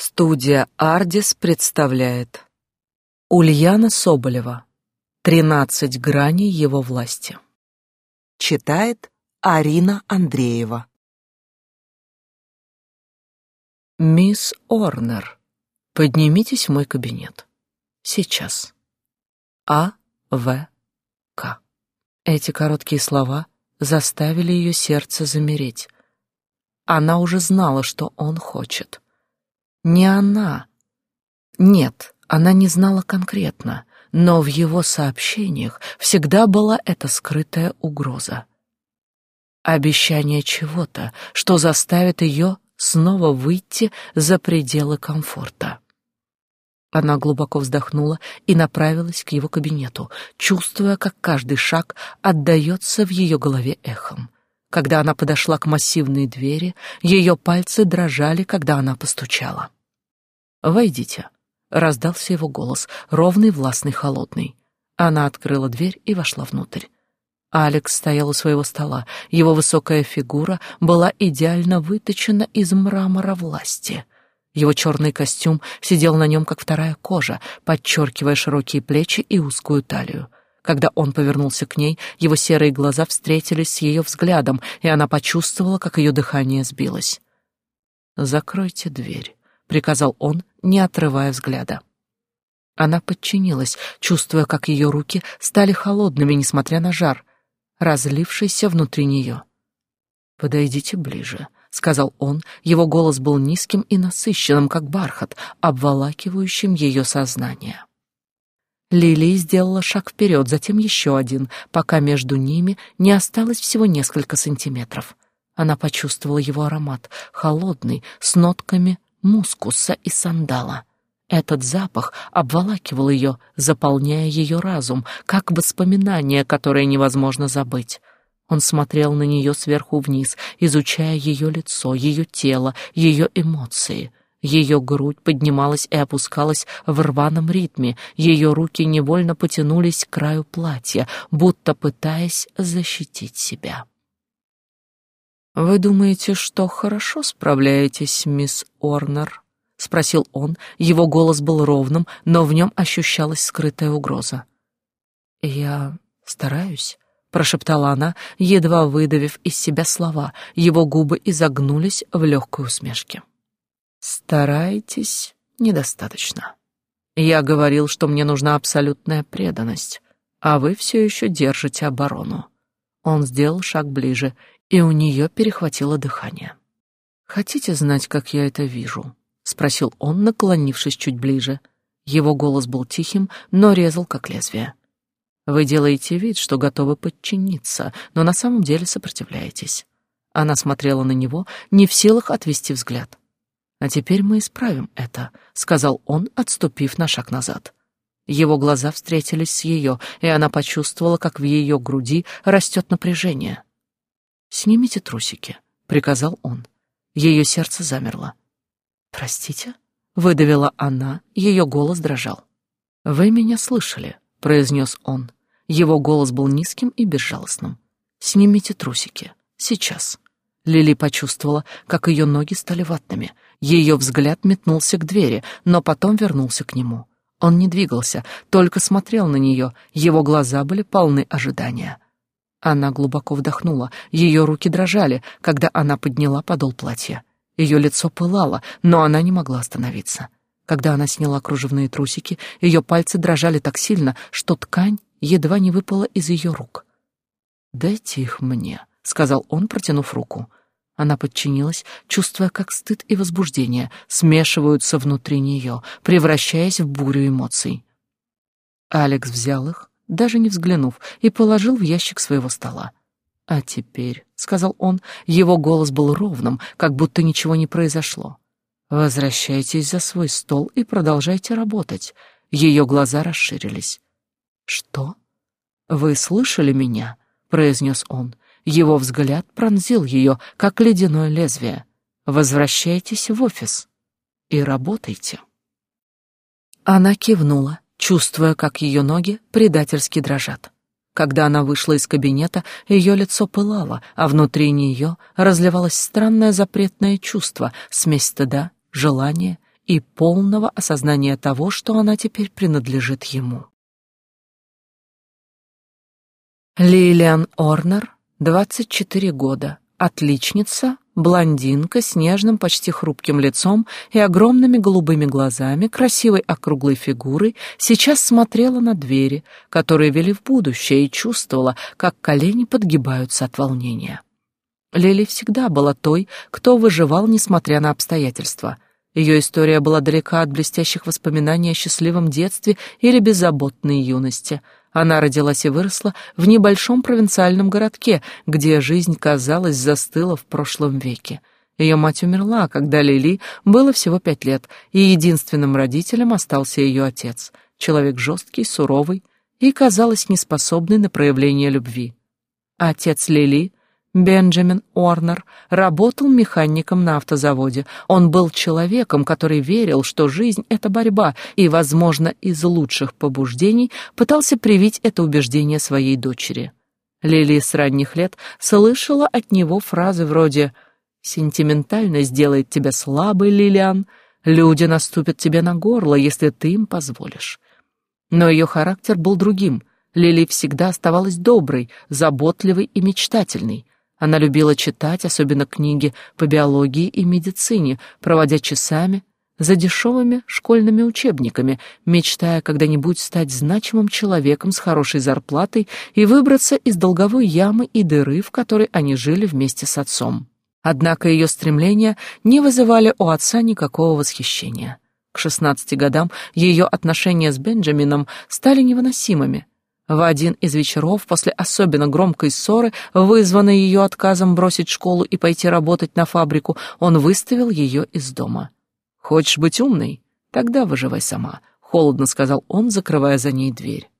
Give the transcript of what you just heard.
Студия «Ардис» представляет Ульяна Соболева «13 граней его власти». Читает Арина Андреева. Мисс Орнер, поднимитесь в мой кабинет. Сейчас. А.В.К. Эти короткие слова заставили ее сердце замереть. Она уже знала, что он хочет. Не она. Нет, она не знала конкретно, но в его сообщениях всегда была эта скрытая угроза. Обещание чего-то, что заставит ее снова выйти за пределы комфорта. Она глубоко вздохнула и направилась к его кабинету, чувствуя, как каждый шаг отдаётся в ее голове эхом. Когда она подошла к массивной двери, ее пальцы дрожали, когда она постучала. «Войдите», — раздался его голос, ровный, властный, холодный. Она открыла дверь и вошла внутрь. Алекс стоял у своего стола. Его высокая фигура была идеально выточена из мрамора власти. Его черный костюм сидел на нем, как вторая кожа, подчеркивая широкие плечи и узкую талию. Когда он повернулся к ней, его серые глаза встретились с ее взглядом, и она почувствовала, как ее дыхание сбилось. «Закройте дверь», — приказал он, не отрывая взгляда. Она подчинилась, чувствуя, как ее руки стали холодными, несмотря на жар, разлившийся внутри нее. «Подойдите ближе», — сказал он. Его голос был низким и насыщенным, как бархат, обволакивающим ее сознание. Лили сделала шаг вперед, затем еще один, пока между ними не осталось всего несколько сантиметров. Она почувствовала его аромат, холодный, с нотками мускуса и сандала. Этот запах обволакивал ее, заполняя ее разум, как воспоминание, которое невозможно забыть. Он смотрел на нее сверху вниз, изучая ее лицо, ее тело, ее эмоции. Ее грудь поднималась и опускалась в рваном ритме, ее руки невольно потянулись к краю платья, будто пытаясь защитить себя. «Вы думаете, что хорошо справляетесь, мисс Орнер?» — спросил он. Его голос был ровным, но в нем ощущалась скрытая угроза. «Я стараюсь», — прошептала она, едва выдавив из себя слова. Его губы изогнулись в легкой усмешке. «Стараетесь недостаточно. Я говорил, что мне нужна абсолютная преданность, а вы все еще держите оборону». Он сделал шаг ближе, и у нее перехватило дыхание. «Хотите знать, как я это вижу?» — спросил он, наклонившись чуть ближе. Его голос был тихим, но резал, как лезвие. «Вы делаете вид, что готовы подчиниться, но на самом деле сопротивляетесь». Она смотрела на него, не в силах отвести взгляд. «А теперь мы исправим это», — сказал он, отступив на шаг назад. Его глаза встретились с ее, и она почувствовала, как в ее груди растет напряжение. «Снимите трусики», — приказал он. Ее сердце замерло. «Простите?» — выдавила она, ее голос дрожал. «Вы меня слышали», — произнес он. Его голос был низким и безжалостным. «Снимите трусики. Сейчас». Лили почувствовала, как ее ноги стали ватными. Ее взгляд метнулся к двери, но потом вернулся к нему. Он не двигался, только смотрел на нее, его глаза были полны ожидания. Она глубоко вдохнула, ее руки дрожали, когда она подняла подол платья. Ее лицо пылало, но она не могла остановиться. Когда она сняла кружевные трусики, ее пальцы дрожали так сильно, что ткань едва не выпала из ее рук. «Дайте их мне», — сказал он, протянув руку. Она подчинилась, чувствуя, как стыд и возбуждение смешиваются внутри нее, превращаясь в бурю эмоций. Алекс взял их, даже не взглянув, и положил в ящик своего стола. «А теперь», — сказал он, его голос был ровным, как будто ничего не произошло. «Возвращайтесь за свой стол и продолжайте работать». Ее глаза расширились. «Что? Вы слышали меня?» — произнес он. Его взгляд пронзил ее, как ледяное лезвие. «Возвращайтесь в офис и работайте». Она кивнула, чувствуя, как ее ноги предательски дрожат. Когда она вышла из кабинета, ее лицо пылало, а внутри нее разливалось странное запретное чувство, смесь стыда, желания и полного осознания того, что она теперь принадлежит ему. Лилиан Орнер, 24 года, отличница, блондинка с нежным, почти хрупким лицом и огромными голубыми глазами, красивой округлой фигурой, сейчас смотрела на двери, которые вели в будущее, и чувствовала, как колени подгибаются от волнения. Лили всегда была той, кто выживал, несмотря на обстоятельства. Ее история была далека от блестящих воспоминаний о счастливом детстве или беззаботной юности. Она родилась и выросла в небольшом провинциальном городке, где жизнь, казалось, застыла в прошлом веке. Ее мать умерла, когда Лили было всего 5 лет, и единственным родителем остался ее отец, человек жесткий, суровый и, казалось, неспособный на проявление любви. Отец Лили, Бенджамин Орнер, работал механиком на автозаводе. Он был человеком, который верил, что жизнь — это борьба, и, возможно, из лучших побуждений пытался привить это убеждение своей дочери. Лили с ранних лет слышала от него фразы вроде «Сентиментальность делает тебя слабой, Лилиан. Люди наступят тебе на горло, если ты им позволишь». Но ее характер был другим. Лили всегда оставалась доброй, заботливой и мечтательной. Она любила читать, особенно книги по биологии и медицине, проводя часами за дешевыми школьными учебниками, мечтая когда-нибудь стать значимым человеком с хорошей зарплатой и выбраться из долговой ямы и дыры, в которой они жили вместе с отцом. Однако ее стремления не вызывали у отца никакого восхищения. К 16 годам ее отношения с Бенджамином стали невыносимыми. В один из вечеров, после особенно громкой ссоры, вызванной ее отказом бросить школу и пойти работать на фабрику, он выставил ее из дома. «Хочешь быть умной? Тогда выживай сама», — холодно сказал он, закрывая за ней дверь.